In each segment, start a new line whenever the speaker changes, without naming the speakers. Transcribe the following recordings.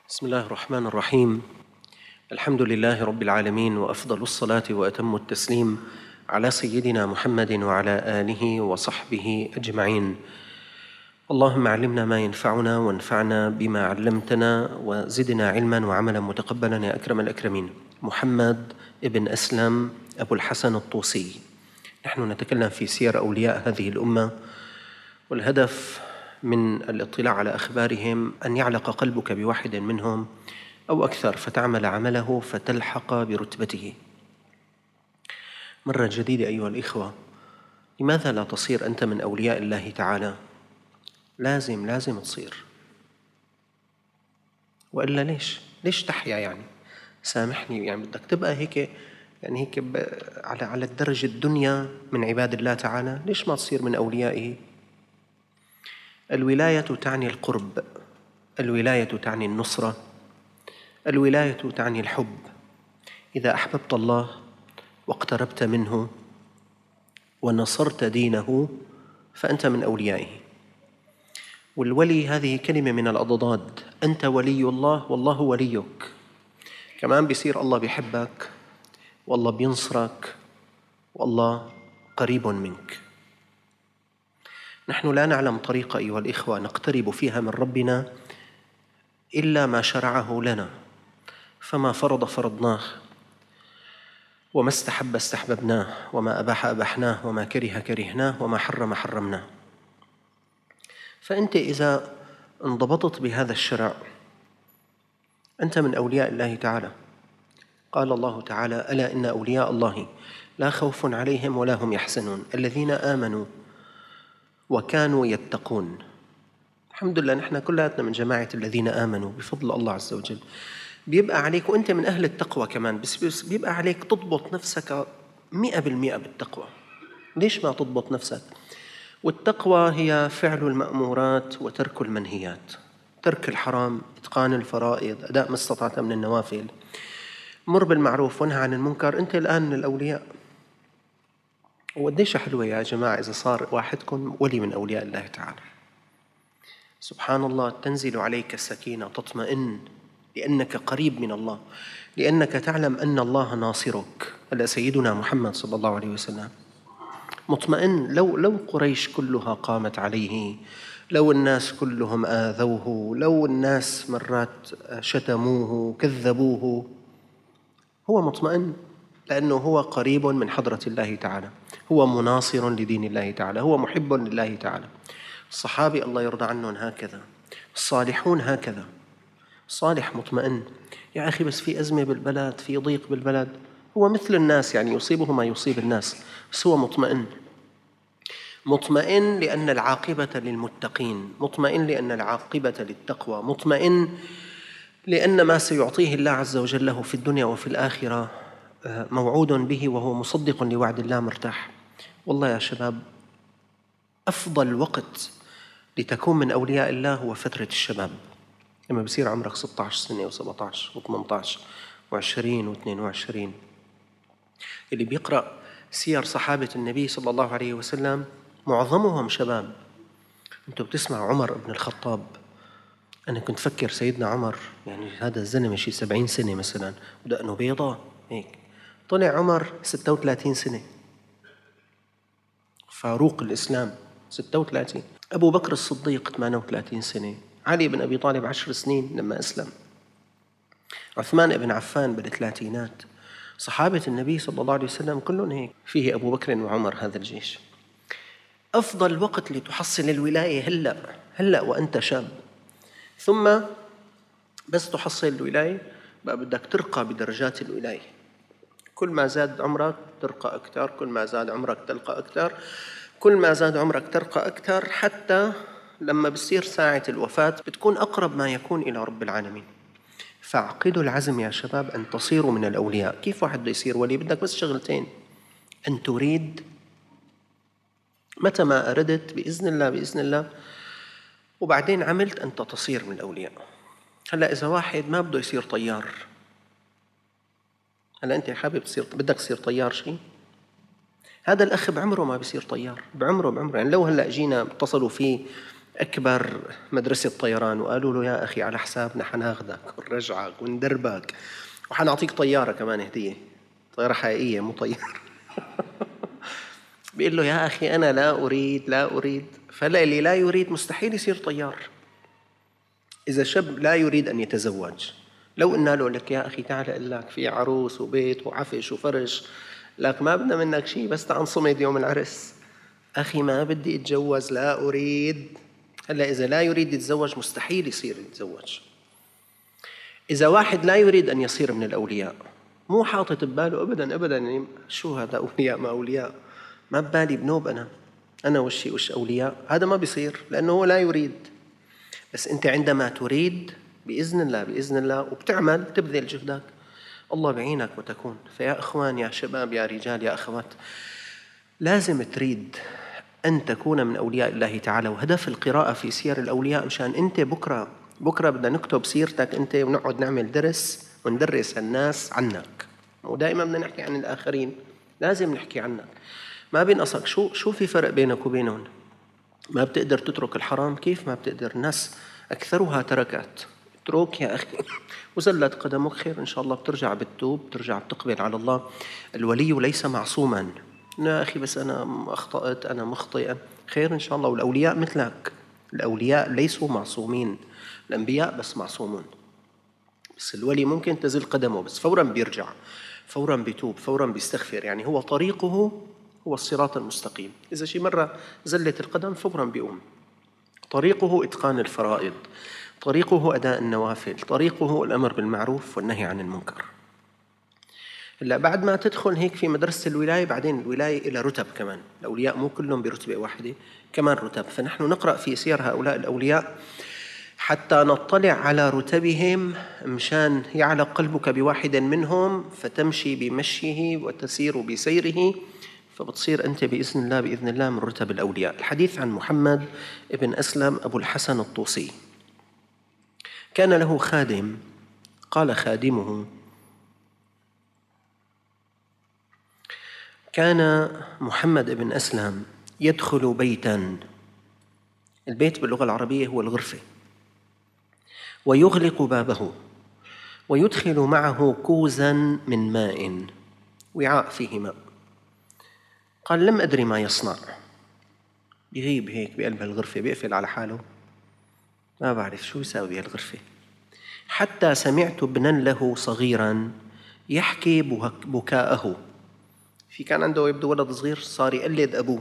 بسم الله الرحمن الرحيم. الحمد لله رب العالمين، وأفضل الصلاة وأتم التسليم على سيدنا محمد وعلى آله وصحبه أجمعين. اللهم علمنا ما ينفعنا وانفعنا بما علمتنا وزدنا علما وعملا متقبلا يا أكرم الأكرمين. محمد ابن أسلم أبو الحسن الطوسي. نحن نتكلم في سير أولياء هذه الأمة، والهدف من الاطلاع على أخبارهم أن يعلق قلبك بواحد منهم أو أكثر فتعمل عمله فتلحق برتبته. مرة جديدة أيها الإخوة، لماذا لا تصير أنت من أولياء الله تعالى؟ لازم تصير، وإلا ليش تحيا يعني؟ سامحني، يعني بدك تبقى هيك، يعني هيك على الدرجة الدنيا من عباد الله تعالى؟ ليش ما تصير من أوليائه؟ الولاية تعني القرب، الولاية تعني النصرة، الولاية تعني الحب. إذا أحببت الله واقتربت منه ونصرت دينه فأنت من أوليائه. والولي هذه كلمة من الأضداد، أنت ولي الله والله وليك. كمان بيصير الله بيحبك والله بينصرك والله قريب منك. نحن لا نعلم طريقة أيها الإخوة نقترب فيها من ربنا إلا ما شرعه لنا، فما فرض فرضناه، وما استحب استحببناه، وما أباح أبحناه، وما كره كرهناه، وما حرم حرمناه. فأنت إذا انضبطت بهذا الشرع أنت من أولياء الله تعالى. قال الله تعالى: ألا إن أولياء الله لا خوف عليهم ولا هم يحزنون الذين آمنوا وكانوا يتقون. الحمد لله نحن كلاتنا من جماعة الذين آمنوا بفضل الله عز وجل. بيبقى عليك، وأنت من أهل التقوى كمان، بس بيبقى عليك تضبط نفسك 100% بالتقوى. ليش ما تضبط نفسك؟ والتقوى هي فعل المأمورات وترك المنهيات، ترك الحرام، إتقان الفرائض، أداء ما استطعت من النوافل، مر بالمعروف وانهى عن المنكر. أنت الآن من الأولياء. وقديش حلوة يا جماعة إذا صار واحدكم ولي من أولياء الله تعالى. سبحان الله، تنزل عليك السكينة، تطمئن لأنك قريب من الله، لأنك تعلم أن الله ناصرك. هذا سيدنا محمد صلى الله عليه وسلم مطمئن. لو قريش كلها قامت عليه، لو الناس كلهم آذوه، لو الناس مرات شتموه كذبوه، هو مطمئن لأنه هو قريب من حضرة الله تعالى، هو مناصر لدين الله تعالى، هو محب لله تعالى. الصحابي الله يرضى عنهم هكذا، الصالحون هكذا. صالح مطمئن، يا أخي بس في أزمة بالبلد، في ضيق بالبلد، هو مثل الناس، يعني يصيبه ما يصيب الناس، بس هو مطمئن. مطمئن لأن العاقبة للمتقين، مطمئن لأن العاقبة للتقوى، مطمئن لأن ما سيعطيه الله عز وجل له في الدنيا وفي الآخرة موعود به، وهو مصدق لوعد الله، مرتاح. والله يا شباب، أفضل وقت لتكون من أولياء الله هو فترة الشباب، لما بصير عمرك 16 سنة و17 و18 و20 و22. اللي بيقرأ سير صحابة النبي صلى الله عليه وسلم معظمهم شباب. أنتم بتسمع عمر بن الخطاب، أنا كنت فكر سيدنا عمر يعني هذا الزلمة شي 70 سنة مثلا ودقنه بيضاء هيك، طلع عمر 36 سنة، فاروق الإسلام 36. أبو بكر الصديق 38 سنة، علي بن أبي طالب 10 سنين لما أسلم، عثمان بن عفان بالثلاثينات. صحابة النبي صلى الله عليه وسلم كلهم هيك، فيه أبو بكر وعمر، هذا الجيش. أفضل وقت لتحصل الولاية هلأ وأنت شاب، ثم بس تحصل الولاية بقى بدك ترقى بدرجات الولاية. كل ما زاد عمرك ترقى أكثر، كل ما زاد عمرك تلقى أكثر، كل ما زاد عمرك ترقى أكثر، حتى لما بصير ساعة الوفاة بتكون أقرب ما يكون إلى رب العالمين. فاعقدوا العزم يا شباب أن تصيروا من الأولياء. كيف واحد بده يصير ولي؟ بدك بس شغلتين: أن تريد متى ما أردت بإذن الله، وبعدين عملت أنت تصير من الأولياء. هلأ إذا واحد ما بده يصير طيار، هلأ أنت حابب بدك تصير طيار شيء، هذا الأخ بعمره ما بيصير طيار، بعمره يعني. لو هلأ جينا اتصلوا فيه أكبر مدرسة طيران وقالوا له يا أخي على حسابنا حناخدك ونرجعك وندربك وحنعطيك طيارة كمان هدية، طيارة حقيقية مو طيارة. بيقول له يا أخي أنا لا أريد. فلا، اللي لا يريد مستحيل يصير طيار. إذا شاب لا يريد أن يتزوج، لو قلنا له لك يا أخي تعال أقول لك في عروس وبيت وعفش وفرش، لك ما بدنا منك شيء بس تعال نصمد يوم العرس. أخي ما بدي أتجوز، لا أريد. هلا إذا لا يريد يتزوج مستحيل يصير يتزوج. إذا واحد لا يريد أن يصير من الأولياء، مو حاطط بباله أبدا يعني شو هذا أولياء ما أولياء، ما ببالي بنوب أنا وش أولياء، هذا ما بيصير لأنه هو لا يريد. بس أنت عندما تريد بإذن الله وبتعمل تبذل جهدك، الله بعينك وتكون. فيا إخوان يا شباب يا رجال يا أخوات، لازم تريد أن تكون من أولياء الله تعالى. وهدف القراءة في سير الأولياء مشان أنت بكرة بدنا نكتب سيرتك أنت ونقعد نعمل درس وندرس الناس عنك. ودائما بدنا نحكي عن الآخرين، لازم نحكي عنك. ما بينقصك شو في فرق بينك وبينهم؟ ما بتقدر تترك الحرام؟ كيف ما بتقدر؟ الناس أكثرها تركت. اترك يا أخي وزلت قدمك، خير إن شاء الله بترجع بتتوب، بترجع بتقبل على الله. الولي ليس معصوما. يا أخي بس أنا أخطأت، أنا مخطئة، خير إن شاء الله. والأولياء مثلك، الأولياء ليسوا معصومين، الأنبياء بس معصومون. بس الولي ممكن تزل قدمه بس فوراً بيرجع، فوراً بيتوب، فوراً بيستغفر. يعني هو طريقه هو الصراط المستقيم. إذا شي مرة زلت القدم فوراً بيقوم. طريقه إتقان الفرائض، طريقه أداء النوافل، طريقه الأمر بالمعروف والنهي عن المنكر. إلا بعد ما تدخل هيك في مدرسة الولاية، بعدين الولاية إلى رتب كمان، الأولياء مو كلهم برتبة واحدة، كمان رتب. فنحن نقرأ في سير هؤلاء الأولياء حتى نطلع على رتبهم، مشان يعلق قلبك بواحد منهم فتمشي بمشيه وتسير بسيره، فبتصير أنت بإذن الله من رتب الأولياء. الحديث عن محمد بن أسلم أبو الحسن الطوسي. كان له خادم، قال خادمه: كان محمد بن أسلم يدخل بيتاً، البيت باللغة العربية هو الغرفة، ويغلق بابه ويدخل معه كوزاً من ماء، وعاء فيه ماء. قال: لم أدري ما يصنع. يغيب هيك بقلب الغرفة، بيقفل على حاله، ما بعرف شو يساوي بهالغرفة. حتى سمعت ابنا له صغيراً يحكي بكاءه. كان عنده يبدو ولد صغير صار يقلد أبوه،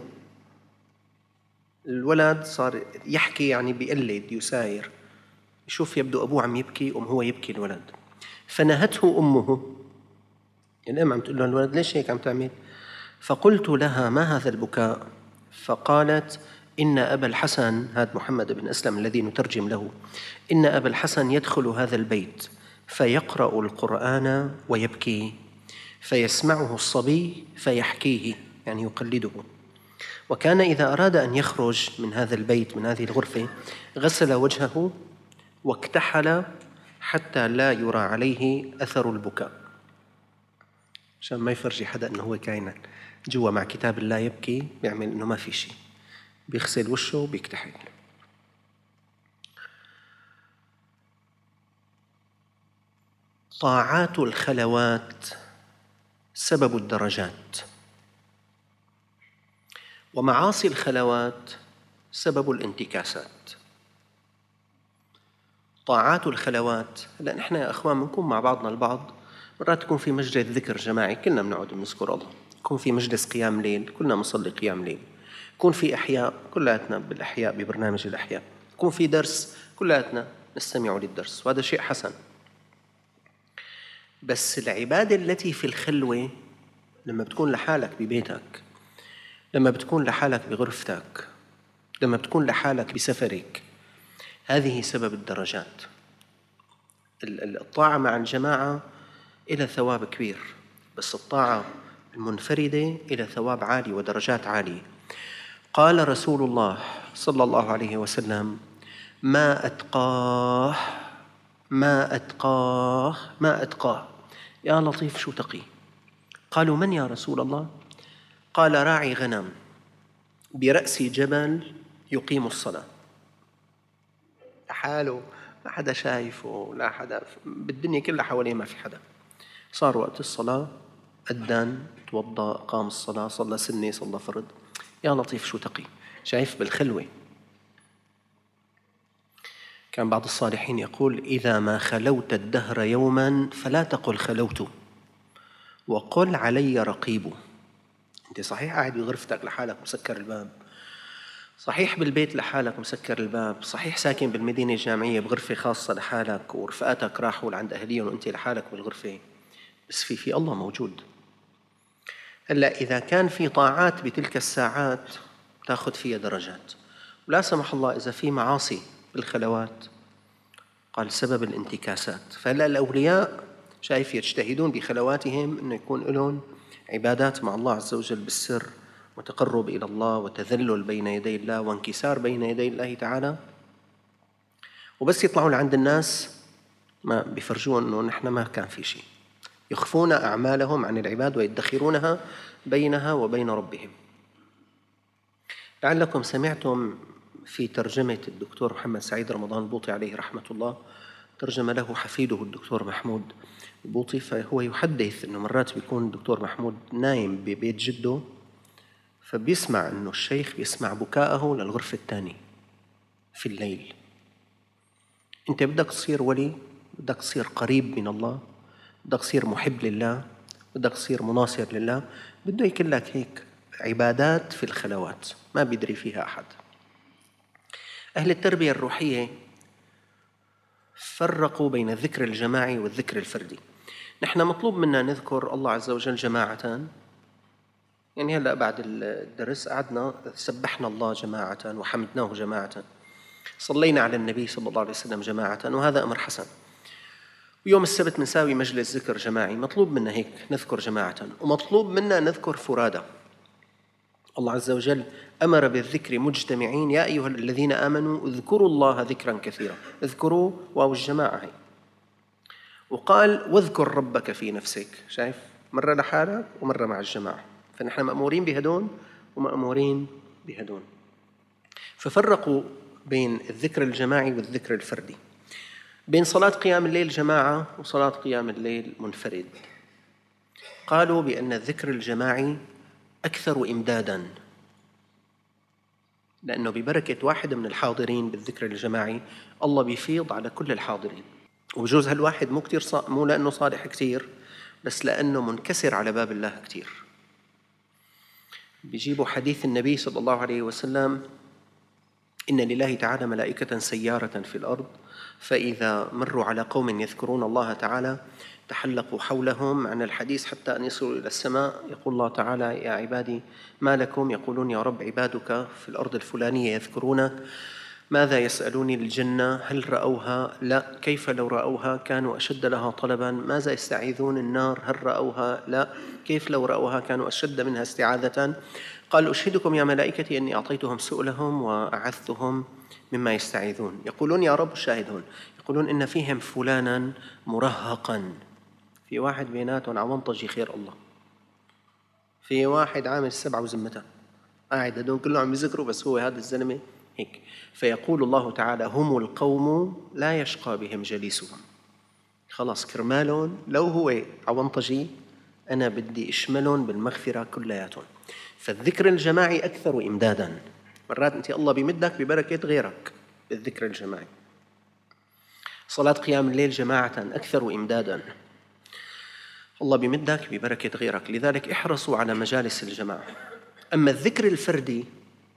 الولد صار يحكي يعني بيقلد يساير، يشوف يبدو أبوه عم يبكي هو يبكي الولد. فنهته أمه، الأم عم تقول له الولد ليش هيك عم تعمل؟ فقلت لها: ما هذا البكاء؟ فقالت: إن أبا الحسن، هذا محمد بن أسلم الذي نترجم له، إن أبا الحسن يدخل هذا البيت فيقرأ القرآن ويبكي، فيسمعه الصبي فيحكيه، يعني يقلده. وكان إذا أراد أن يخرج من هذا البيت، من هذه الغرفة، غسل وجهه واكتحل حتى لا يرى عليه أثر البكاء، عشان ما يفرجي حدا أنه هو كائن جوا مع كتاب الله يبكي، بيعمل أنه ما في شيء، بيغسل وشه وبيكتحل. طاعات الخلوات سبب الدرجات، ومعاصي الخلوات سبب الانتكاسات. طاعات الخلوات، هلا نحن يا أخوان بنكون مع بعضنا البعض، مرات تكون في مجلس ذكر جماعي كلنا بنقعد بنذكر الله، يكون في مجلس قيام ليل كلنا بنصلي قيام ليل، يكون في إحياء كلياتنا بالأحياء ببرنامج الأحياء، يكون في درس كلياتنا نستمع للدرس، وهذا شيء حسن. بس العبادة التي في الخلوة، لما بتكون لحالك ببيتك، لما بتكون لحالك بغرفتك، لما بتكون لحالك بسفرك، هذه سبب الدرجات. الطاعة مع الجماعة إلى ثواب كبير، بس الطاعة المنفردة إلى ثواب عالي ودرجات عالية. قال رسول الله صلى الله عليه وسلم: ما أتقاه ما أتقاه ما أتقاه. يا لطيف شو تقي؟ قالوا: من يا رسول الله؟ قال: راعي غنم برأس جبل يقيم الصلاة. لحاله، لا حدا شايفه، لا حدا بالدنيا كلها حواليه، ما في حدا. صار وقت الصلاة، أذن، توضأ، قام الصلاة، صلى سنة، صلى فرض. يا لطيف شو تقي، شايف بالخلوة. كان بعض الصالحين يقول: إذا ما خلوت الدهر يوما فلا تقل خلوت، وقل علي رقيب. أنت صحيح قاعد بغرفتك لحالك مسكر الباب، صحيح بالبيت لحالك مسكر الباب، صحيح ساكن بالمدينة الجامعية بغرفة خاصة لحالك ورفقاتك راحوا لعند أهليهم وأنت لحالك بالغرفة، بس في الله موجود. هلا إذا كان في طاعات بتلك الساعات تاخذ فيها درجات، ولا سمح الله إذا في معاصي بالخلوات، قال سبب الانتكاسات. فهلا الأولياء شايف يجتهدون بخلواتهم أنه يكون لهم عبادات مع الله عز وجل بالسر، وتقرب إلى الله وتذلل بين يدي الله وانكسار بين يدي الله تعالى، وبس يطلعوا لعند الناس ما بيفرجون أنه نحن ما كان في شيء، يخفون أعمالهم عن العباد ويدخرونها بينها وبين ربهم. لعلكم سمعتم في ترجمة الدكتور محمد سعيد رمضان البوطي عليه رحمة الله، ترجم له حفيده الدكتور محمود البوطي، فهو يحدث أنه مرات بيكون الدكتور محمود نايم ببيت جده، فبيسمع أنه الشيخ بيسمع بكاءه للغرفة الثانية في الليل. أنت بدك تصير ولي، بدك تصير قريب من الله، بدك تصير محب لله، بدك تصير مناصر لله، بده يكون لك هيك عبادات في الخلوات ما بيدري فيها أحد. أهل التربية الروحية فرقوا بين الذكر الجماعي والذكر الفردي. نحن مطلوب منا نذكر الله عز وجل جماعة، يعني هلأ بعد الدرس قعدنا سبحنا الله جماعة وحمدناه جماعة، صلينا على النبي صلى الله عليه وسلم جماعة، وهذا أمر حسن. ويوم السبت بنساوي مجلس ذكر جماعي، مطلوب منا هيك نذكر جماعة، ومطلوب منا نذكر فرادى. الله عز وجل أمر بالذكر مجتمعين: يا أيها الذين آمنوا اذكروا الله ذكرا كثيرا، اذكروا واو الجماعة هي. وقال: واذكر ربك في نفسك، شايف مرة لحالك ومرة مع الجماعة، فنحن مأمورين بهدون ومأمورين بهدون. ففرقوا بين الذكر الجماعي والذكر الفردي، بين صلاة قيام الليل جماعة وصلاة قيام الليل منفرد. قالوا بأن الذكر الجماعي أكثر إمداداً، لأنه ببركة واحد من الحاضرين بالذكر الجماعي الله بيفيض على كل الحاضرين. وبجوز هالواحد مو لأنه صالح كتير، بس لأنه منكسر على باب الله كتير. بيجيبوا حديث النبي صلى الله عليه وسلم: إن لله تعالى ملائكة سيارة في الأرض، فإذا مروا على قوم يذكرون الله تعالى تحلقوا حولهم عن الحديث حتى أن يصلوا إلى السماء. يقول الله تعالى: يا عبادي ما لكم؟ يقولون: يا رب عبادك في الأرض الفلانية يذكرونك. ماذا يسألوني؟ الجنة. هل رأوها؟ لا. كيف لو رأوها؟ كانوا أشد لها طلبا. ماذا يستعيذون؟ النار. هل رأوها؟ لا. كيف لو رأوها؟ كانوا أشد منها استعاذة. قال: أشهدكم يا ملائكتي أني أعطيتهم سؤلهم وأعذتهم مما يستعيذون. يقولون: يا رب الشاهدون. يقولون: إن فيهم فلانا مرهقا، في واحد بيناتهم عوانطجي خير الله، في واحد عامل 7 وزمته، قاعد هدول كلهم عم يذكروا بس هو هذا الزلمة هيك. فيقول الله تعالى: هم القوم لا يشقى بهم جليسهم. خلاص كرمالهم لو هو عوانطجي أنا بدي أشملهم بالمغفرة كلياتهم. فالذكر الجماعي أكثر إمداداً. مرات أنت الله بيمدك ببركة غيرك بالذكر الجماعي. صلاة قيام الليل جماعة أكثر إمداداً، الله بيمدك ببركة غيرك، لذلك احرصوا على مجالس الجماعة. أما الذكر الفردي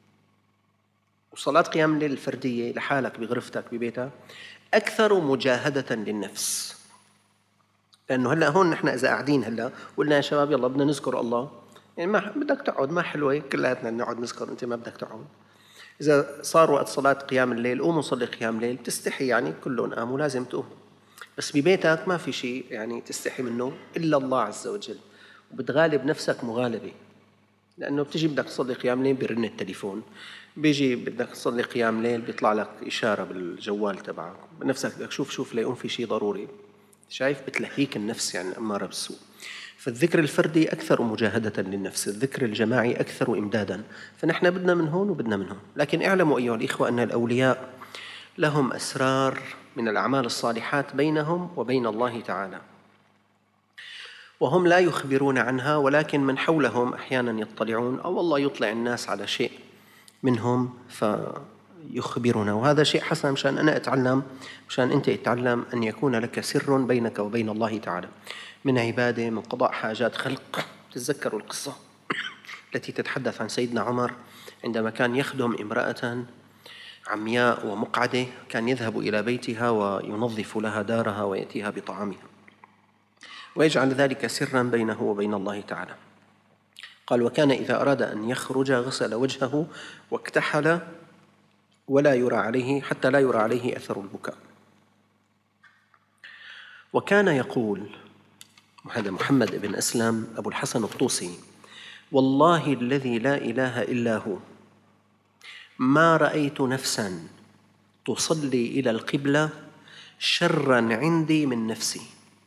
وصلاة قيام الليل الفردية لحالك بغرفتك ببيتك أكثر مجاهدة للنفس، لأنه هلأ هون نحن إذا قاعدين هلأ قلنا يا شباب يلا بدنا نذكر الله، يعني ما بدك تقعد، ما حلوة كلياتنا نقعد نذكر، أنت ما بدك تقعد. إذا صار وقت صلاة قيام الليل قوموا صلي قيام الليل، تستحي يعني كلهم قاموا لازم تقوم، بس ببيتك ما في شيء يعني تستحي منه إلا الله عز وجل، وبتغالب نفسك مغالبة، لأنه بتجي بدك تصلي قيام ليل برن التليفون، بيجي بدك تصلي قيام ليل بيطلع لك إشارة بالجوال تبعك، بنفسك بدك شوف ليقوم في شيء ضروري، شايف بتلهيك النفس يعني أمارة بالسوء. فالذكر الفردي أكثر مجاهدة للنفس، الذكر الجماعي أكثر إمدادا، فنحن بدنا من هون وبدنا من هون. لكن اعلموا أيها الإخوة أن الأولياء لهم أسرار من الأعمال الصالحات بينهم وبين الله تعالى، وهم لا يخبرون عنها، ولكن من حولهم أحيانا يطلعون، أو الله يطلع الناس على شيء منهم فيخبرنا. وهذا شيء حسن مشان أنا أتعلم، مشان أنت تتعلم أن يكون لك سر بينك وبين الله تعالى من عبادة، من قضاء حاجات خلق. تتذكروا القصة التي تتحدث عن سيدنا عمر عندما كان يخدم امرأة عمياء ومقعدة، كان يذهب إلى بيتها وينظف لها دارها ويأتيها بطعامها، ويجعل ذلك سرا بينه وبين الله تعالى. قال: وكان إذا أراد أن يخرج غسل وجهه واكتحل ولا يرى عليه، حتى لا يرى عليه أثر البكاء. وكان يقول، هذا محمد بن أسلم أبو الحسن الطوسي: والله الذي لا إله إلا هو ما رأيت نفسا تصلي إلى القبلة شرا عندي من نفسي.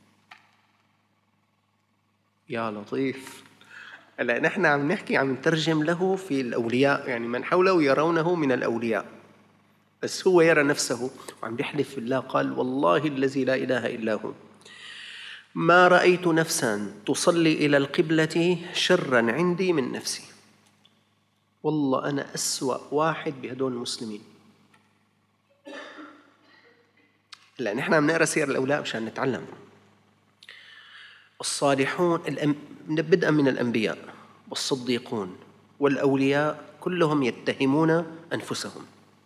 يا لطيف. هلا نحن عم نحكي، عم نترجم له في الأولياء، يعني من حوله يرونه من الأولياء، بس هو يرى نفسه وعم يحلف بالله. قال: والله الذي لا إله إلا هو ما رأيت نفسا تصلي إلى القبلة شرا عندي من نفسي. والله أنا أسوأ واحد بهدول المسلمين. هلا نحن عم نقرأ سير الأولياء مشان نتعلم. الصالحون بدءا من الأنبياء والصديقون والأولياء كلهم يتهمون أنفسهم.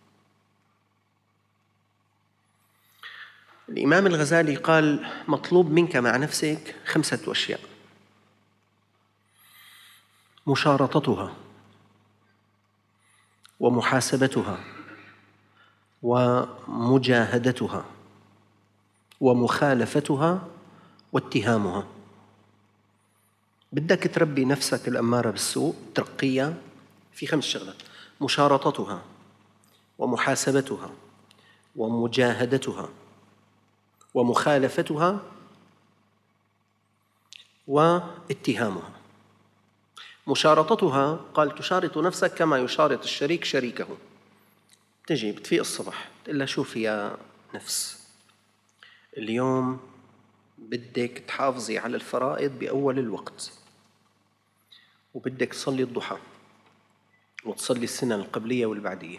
الإمام الغزالي قال: مطلوب منك مع نفسك 5 أشياء: مشارطتها، ومحاسبتها، ومجاهدتها، ومخالفتها، واتهامها. بدك تربي نفسك الأمارة بالسوء، ترقيها في 5 شغلات: مشارطتها، ومحاسبتها، ومجاهدتها، ومخالفتها، واتهامها. مشارطتها، قال: تشارط نفسك كما يشارط الشريك شريكه. تجي بتفيق الصبح تقول لها: شوفي يا نفس، اليوم بدك تحافظي على الفرائض بأول الوقت، وبدك تصلي الضحى، وتصلي السنن القبلية والبعدية،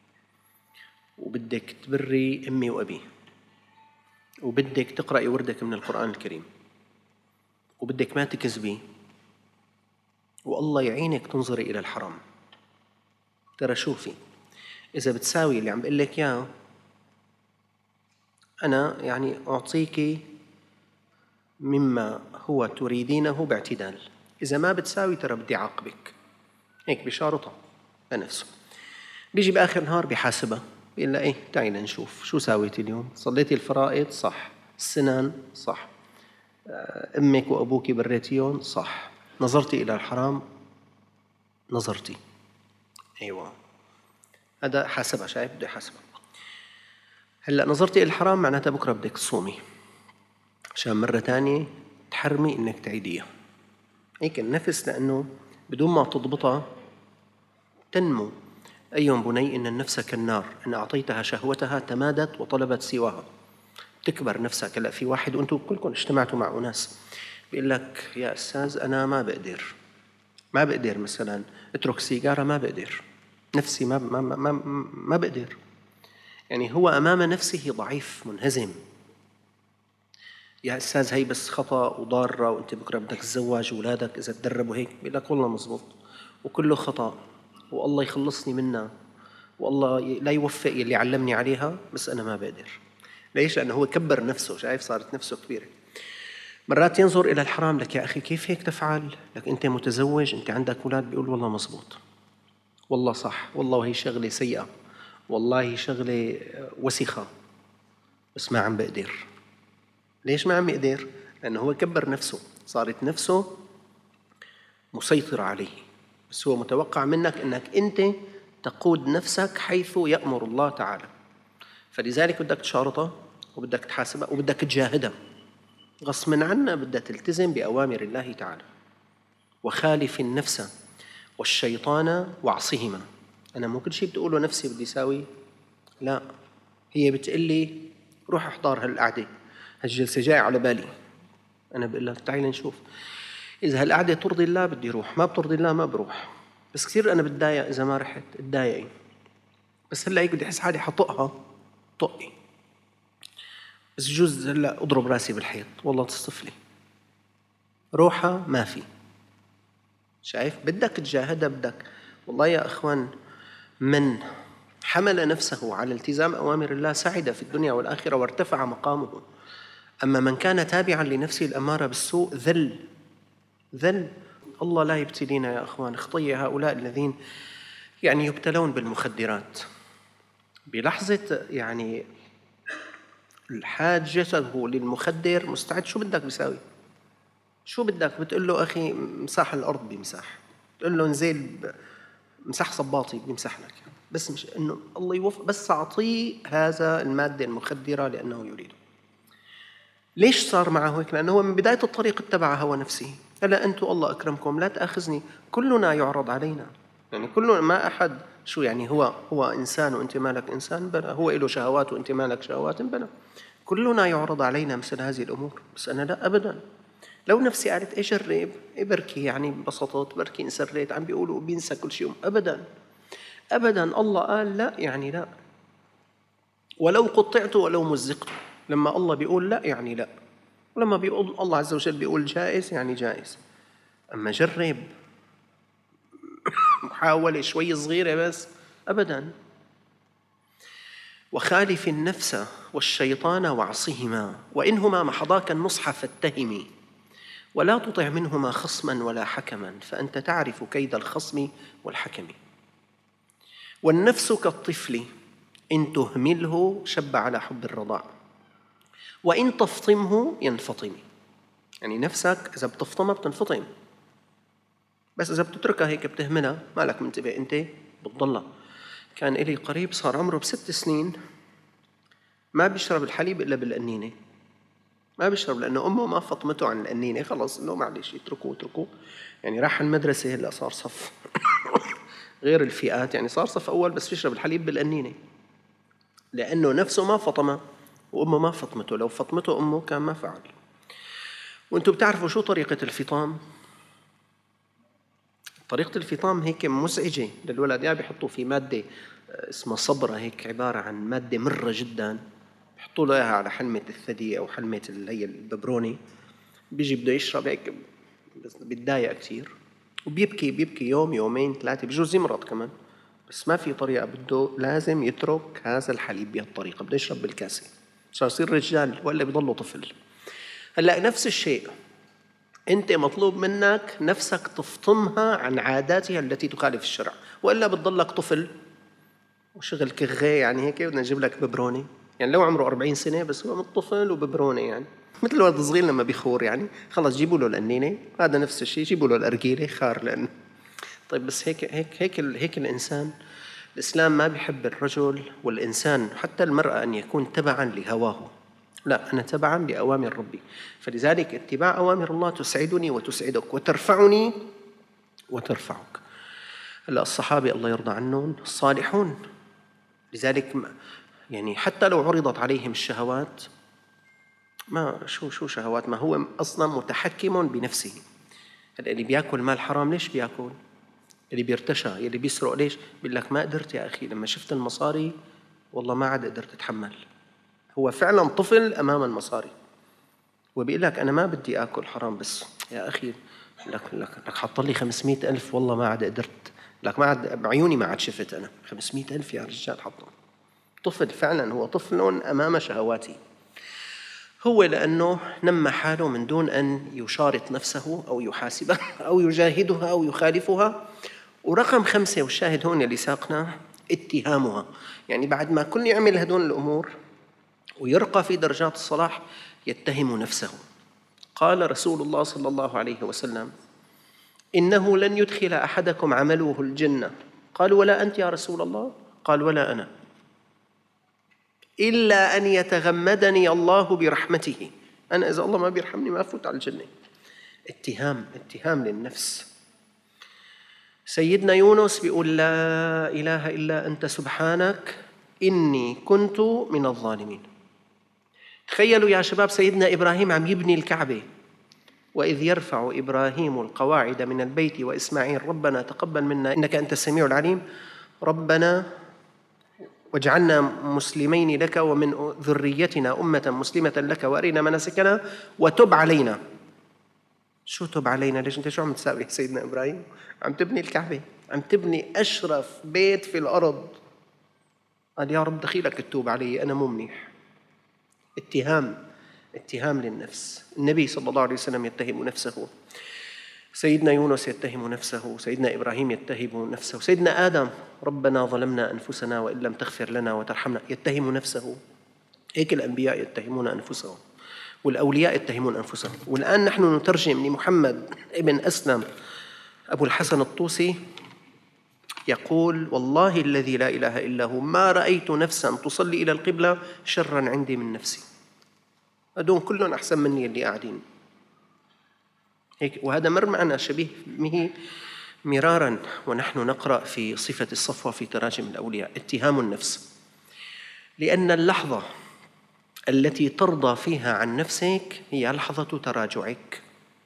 وبدك تبري أمي وأبي، وبدك تقرأي وردك من القرآن الكريم، وبدك ما تكذبي، والله يعينك تنظري إلى الحرام. ترى شوفي، إذا بتساوي اللي عم بقول لك إياه، أنا يعني أعطيك مما هو تريدينه باعتدال. إذا ما بتساوي ترى بدي عاقبك. هيك بشارطها لنفسه. بيجي بآخر النهار بيحاسبها، بيقول لها: إيه تعي لنشوف شو ساويتي اليوم. صليتي الفرائض؟ صح. السنن؟ صح. أمك وأبوك بريتيهم؟ صح. نظرتي إلى الحرام؟ نظرتي. أيوة، هذا حاسبها. شايف؟ بده يحاسبها. هلأ نظرتي إلى الحرام معناتها بكرة بدك تصومي عشان مرة تانية تحرمي إنك تعيديها. هيك النفس، لأنه بدون ما تضبطها تنمو. أيها بني إن النفس كالنار، إن أعطيتها شهوتها تمادت وطلبت سواها. تكبر نفسك. هلا في واحد، وأنتم كلكم اجتمعتوا مع أناس، بيقول لك: يا أستاذ أنا ما بقدر مثلا اترك سيجارة، ما بقدر، نفسي ما بقدر. يعني هو أمام نفسه ضعيف منهزم. يا أستاذ هي بس خطأ وضارة، وأنت بكرة بدك تتزوج وأولادك إذا تدربوا هيك. بيقول لك: والله مزبوط، وكله خطأ، والله يخلصني منها، والله لا يوفق اللي علمني عليها، بس أنا ما بقدر. ليش؟ لأنه هو كبر نفسه. شايف؟ صارت نفسه كبيرة. مرات ينظر إلى الحرام: لك يا أخي كيف هيك تفعل؟ لك أنت متزوج، أنت عندك أولاد. بيقول: والله مزبوط، والله صح، والله هي شغلة سيئة، والله هي شغلة وسخة، بس ما عم بقدر. ليش ما عم يقدر؟ لأنه هو كبر نفسه، صارت نفسه مسيطرة عليه. بس هو متوقع منك أنك أنت تقود نفسك حيث يأمر الله تعالى. فلذلك بدك تشارطها، وبدك تحاسبها، وبدك تجاهدها غصباً عنها. بدها تلتزم بأوامر الله تعالى. وخالف النفس والشيطان واعصهما. أنا مو كل شيء بتقوله نفسي بدي ساوي، لا، هي بتقول لي روح احضر هالقعدة، هالجلسة جاي على بالي. أنا بقول لك تعالي نشوف، إذا هالقعدة ترضي الله بدي روح، ما بترضي الله ما بروح. بس كثير أنا بتضايق إذا ما رحت، اتضايقي. بس هلا هيك بدي أحس حالي حطقها، طقي. بس جوز هلا أضرب راسي بالحيط والله تصطفلي، روحها ما في. شايف بدك تجاهدها بدك. والله يا أخوان، من حمل نفسه على التزام أوامر الله سعد في الدنيا والآخرة وارتفع مقامه. أما من كان تابعا لنفسه الأمارة بالسوء ذل. الله لا يبتلينا يا أخوان خطية هؤلاء الذين يعني يبتلون بالمخدرات بلحظة، يعني حاجته للمخدر مستعد شو بدك بيساوي، شو بدك بتقول له أخي مساح الأرض بيمسح، تقول له نزيل مسح صباطي بيمسح لك. بس مش إنه الله يوفق، بس أعطيه هذا المادة المخدرة لأنه يريده. ليش صار معه هيك؟ لأنه هو من بداية الطريق اتبع هوى نفسه. ألا أنتم الله أكرمكم لا تأخذني، كلنا يعرض علينا، يعني كلنا، ما أحد شو يعني هو إنسان وأنت مالك إنسان، بلى هو له شهوات وأنت مالك شهوات، بلى كلنا يعرض علينا مثل هذه الأمور. بس أنا لا أبدا، لو نفسي قالت إيه جرب إيه بركي يعني انبسطت بركي انسريت، عم بيقولوا بينسى كل شيء، أبدا أبدا. الله قال لا يعني لا، ولو قطعت ولو مزقت. لما الله بيقول لا يعني لا، ولما بيقول الله عز وجل بيقول جائز يعني جائز. أما جرب محاولة شوي صغيرة بس، أبدا. وخالف النفس والشيطان وعصهما، وإنهما محضاك النصح فاتهمي، ولا تطع منهما خصما ولا حكما، فأنت تعرف كيد الخصم والحكم. والنفس كالطفل إن تهمله شب على حب الرضاع، وإن تفطمه ينفطم. يعني نفسك إذا بتفطمها بتنفطم، بس إذا بتتركها هيك بتهملها مالك منتبه أنت بتضلها. كان إلي قريب صار عمره ب6 سنين ما بيشرب الحليب إلا بالقنينة، ما بيشرب لأنه أمه ما فطمته عن القنينة، خلص إنه معلش اتركوه. يعني راح المدرسة هلا صار صف غير الفئات، يعني صار صف أول بس بيشرب الحليب بالقنينة، لأنه نفسه ما فطمه وأمه ما فطمته. لو فطمته أمه كان ما فعل. وأنتم بتعرفوا شو طريقة الفطام؟ طريقة الفطام هيك مزعجة للولد، يعني بيحطوا في مادة اسمها صبرة، هيك عبارة عن مادة مرة جدا، بيحطوا له إياها على حلمة الثدي أو حلمة هي الببروني، بيجي بده يشرب هيك بس بيتضايق كثير وبيبكي يوم يومين 3، بجوز يمرض كمان، بس ما في طريقة، بده لازم يترك هذا الحليب بهالطريقة، بده يشرب بالكاسة عشان يصير رجال ولا بيضله طفل. هلأ نفس الشيء، أنت مطلوب منك نفسك تفطمها عن عاداتها التي تخالف الشرع، وإلا بتضلك طفل وشغل كغي، يعني هيك بدنا نجيب لك ببروني، يعني لو عمره 40 سنة بس هو طفل وببروني، يعني مثل الولد الصغير لما بيخور، يعني خلص جيبوا له القنينة، هذا نفس الشيء جيبوا له الأرجيلة خار لأنه طيب. بس هيك الإنسان، الإسلام ما بيحب الرجل والإنسان حتى المرأة أن يكون تبعا لهواه، لا، أنا تبعا لأوامر ربي. فلذلك اتباع أوامر الله تسعدني وتسعدك وترفعني وترفعك. هلا الصحابة الله يرضى عنهم الصالحون، لذلك يعني حتى لو عرضت عليهم الشهوات، ما شو شهوات، ما هو أصلا متحكم بنفسه. اللي بياكل مال حرام ليش بياكل؟ اللي بيرتشى، اللي بيسرق ليش؟ بيقول لك ما قدرت يا أخي، لما شفت المصاري والله ما عاد قدرت أتحمل. هو فعلا طفل أمام المصاري وبيقول لك أنا ما بدي آكل حرام، بس يا أخي لك حط لي 500,000 والله ما عاد قدرت، لك ما عاد بعيوني ما عاد شفت، أنا 500,000 يا رجال حطهم. طفل فعلا، هو طفل أمام شهواته، هو لأنه نمى حاله من دون أن يشارط نفسه أو يحاسبها أو يجاهدها أو يخالفها. ورقم 5 والشاهد هون اللي ساقنا اتهامها، يعني بعد ما كل يعمل هدول الأمور ويرقى في درجات الصلاح يتهم نفسه. قال رسول الله صلى الله عليه وسلم إنه لن يدخل أحدكم عمله الجنة. قال ولا أنت يا رسول الله؟ قال ولا أنا، إلا أن يتغمدني الله برحمته، أنا إذا الله ما بيرحمني ما أفوت على الجنة. اتهام للنفس. سيدنا يونس بيقول لا إله إلا أنت سبحانك إني كنت من الظالمين. تخيلوا يا شباب سيدنا إبراهيم عم يبني الكعبة، وإذ يرفع إبراهيم القواعد من البيت وإسماعيل ربنا تقبل منا إنك أنت السميع العليم ربنا واجعلنا مسلمين لك ومن ذريتنا أمة مسلمة لك وأرنا مناسكنا وتب علينا. شو تب علينا؟ ليش أنت شو عم تساوي سيدنا إبراهيم؟ عم تبني الكعبة، عم تبني أشرف بيت في الأرض. قال يا رب دخيلك التوب علي، أنا مو منيح. اتهام للنفس. النبي صلى الله عليه وسلم يتهم نفسه، سيدنا يونس يتهم نفسه، سيدنا إبراهيم يتهم نفسه، سيدنا آدم ربنا ظلمنا أنفسنا وإن لم تغفر لنا وترحمنا يتهم نفسه. هيك الأنبياء يتهمون أنفسهم والأولياء يتهمون أنفسهم. والآن نحن نترجم لمحمد ابن أسلم أبو الحسن الطوسي يقول والله الذي لا إله إلا هو ما رأيت نفسا تصلي إلى القبلة شرا عندي من نفسي. هدول كلهم أحسن مني اللي قاعدين هيك. وهذا مر معنا شبيه به مرارا ونحن نقرأ في صفة الصفوة في تراجم الأولياء. اتهام النفس، لأن اللحظة التي ترضى فيها عن نفسك هي لحظة تراجعك.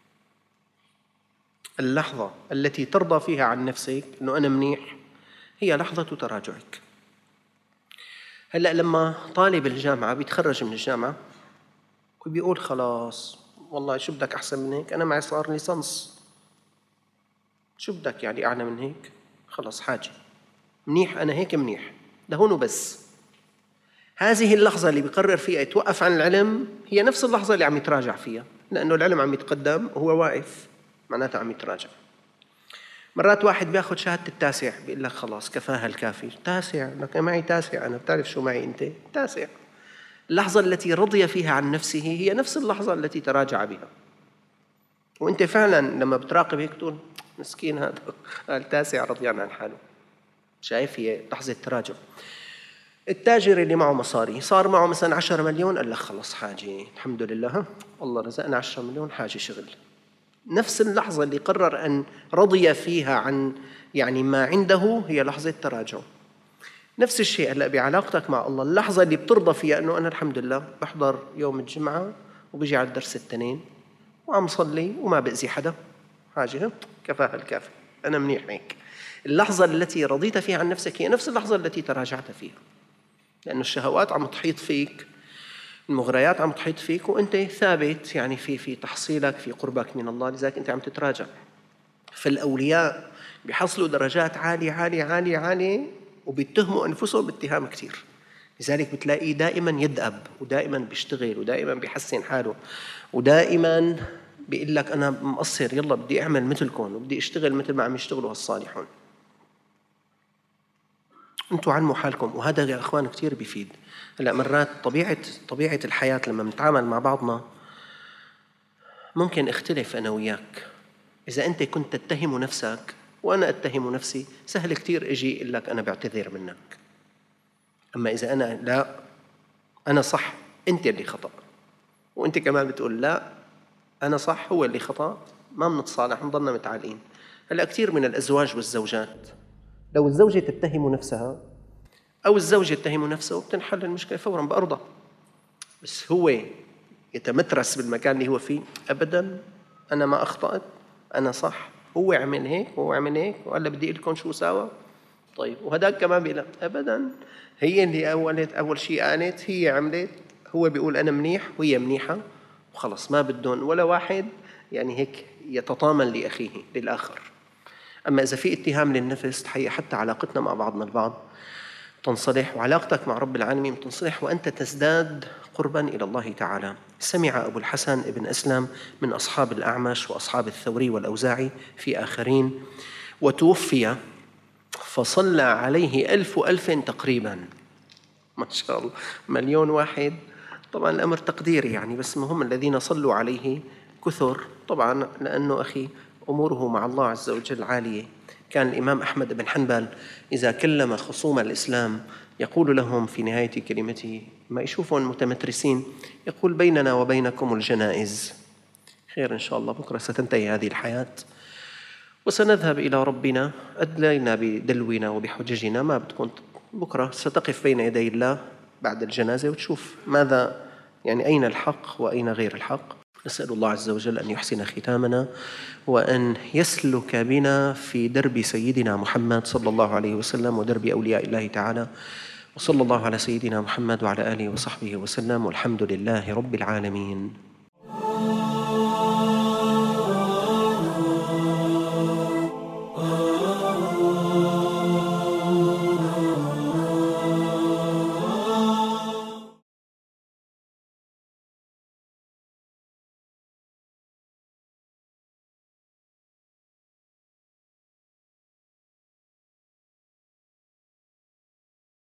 اللحظة التي ترضى فيها عن نفسك أنه أنا منيح هي لحظة تراجعك. هلأ لما طالب الجامعة بيتخرج من الجامعة وبيقول خلاص والله شو بدك أحسن من هيك، أنا معي صار ليسانس، شو بدك يعني أعلى من هيك، خلاص حاجة منيح، أنا هيك منيح لهون وبس. هذه اللحظة اللي بيقرر فيها يتوقف عن العلم هي نفس اللحظة اللي عم يتراجع فيها، لأنه العلم عم يتقدم وهو واقف، معناتها عم يتراجع. مرات واحد بياخد شهادة التاسع بيقول لك خلاص كفاها الكافي، تاسع لك معي تاسع، أنا بتعرف شو معي أنت تاسع. اللحظة التي رضي فيها عن نفسه هي نفس اللحظة التي تراجع بها. وأنت فعلا لما بتراقب هيك تقول مسكين هذا التاسع رضيان عن حاله. شايف؟ هي لحظة تراجع. التاجر اللي معه مصاري صار معه مثلا 10 مليون قال لك خلص حاجة الحمد لله الله رزقنا 10 مليون حاجة شغل. نفس اللحظة اللي قرر أن رضي فيها عن يعني ما عنده هي لحظة تراجع. نفس الشيء هلا بعلاقتك مع الله، اللحظة اللي بترضى فيها أنه أنا الحمد لله بحضر يوم الجمعة وبيجي على الدرس التنين وعم صلي وما بأذي حدا، حاجة كفاها الكافي، أنا منيح هيك. اللحظة التي رضيت فيها عن نفسك هي نفس اللحظة التي تراجعت فيها، لأن الشهوات عم تحيط فيك، المغريات عم تحيط فيك وأنت ثابت يعني في تحصيلك في قربك من الله، لذلك أنت عم تتراجع. فالأولياء بيحصلوا درجات عالية عالية عالية عالية وبيتهموا أنفسهم باتهام كتير، لذلك بتلاقيه دائما يدأب ودائما بيشتغل ودائما بيحسن حاله ودائما بيقول لك أنا مقصر يلا بدي أعمل مثلكم وبدي أشتغل مثل ما عم يشتغلوا هالصالحون. أنتوا علموا حالكم، وهذا يا أخوان كتير بيفيد. هلا مرات طبيعة الحياة لما نتعامل مع بعضنا ممكن اختلف أنا وياك. إذا أنت كنت تتهم نفسك وأنا أتهم نفسي سهل كتير أجي أقول لك أنا بعتذر منك. أما إذا أنا لا أنا صح أنت اللي خطأ، وأنت كمان بتقول لا أنا صح هو اللي خطأ، ما بنتصالح نضلنا متعالقين. هلا كتير من الأزواج والزوجات لو الزوجة تتهم نفسها أو الزوج يتهم نفسه بتنحل المشكلة فوراً بأرضه، بس هو يتمترس بالمكان اللي هو فيه أبداً أنا ما أخطأت أنا صح، هو عمل هيك وهو عمل هيك وقال بدي لكم شو ساوى. طيب وهداك كمان بيقول أبداً هي اللي أول شيء قالت، هي عملت، هو بيقول أنا منيح وهي منيحة وخلص، ما بدون ولا واحد يعني هيك يتطامن لأخيه للآخر. أما إذا في اتهام للنفس تحقيق حتى علاقتنا مع بعضنا البعض تنصلح، وعلاقتك مع رب العالمين تنصلح، وأنت تزداد قرباً إلى الله تعالى. سمع أبو الحسن ابن أسلم من أصحاب الأعمش وأصحاب الثوري والأوزاعي في آخرين وتوفي فصلى عليه 1000 تقريباً، ما شاء الله 1,000,000 واحد. طبعاً الأمر تقديري يعني، بس هم الذين صلوا عليه كثر طبعاً، لأنه أخي أموره مع الله عز وجل عالية. كان الإمام أحمد بن حنبل إذا كلم خصوم الإسلام يقول لهم في نهاية كلمته ما يشوفون متمترسين يقول بيننا وبينكم الجنائز، خير إن شاء الله بكرة ستنتهي هذه الحياة وسنذهب إلى ربنا، أدلينا بدلونا وبحججنا، ما بدكم بكرة ستقف بين يدي الله بعد الجنازة وتشوف ماذا يعني أين الحق وأين غير الحق. نسأل الله عز وجل أن يحسن ختامنا وأن يسلك بنا في درب سيدنا محمد صلى الله عليه وسلم ودرب أولياء الله تعالى. وصلى الله على سيدنا محمد وعلى آله وصحبه وسلم، والحمد لله رب العالمين.